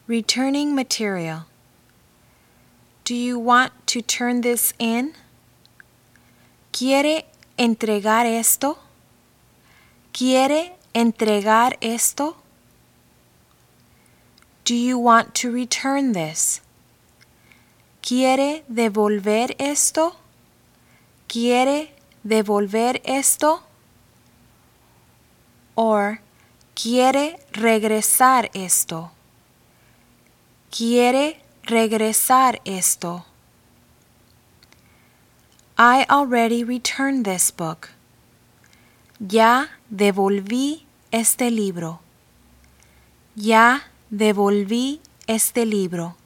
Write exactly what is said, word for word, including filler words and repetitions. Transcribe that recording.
Returning material. Do you want to turn this in? ¿Quiere entregar esto? ¿Quiere entregar esto? Do you want to return this? ¿Quiere devolver esto? ¿Quiere devolver esto? Or, ¿quiere regresar esto? ¿Quiere regresar esto? I already returned this book. Ya devolví este libro. Ya devolví este libro.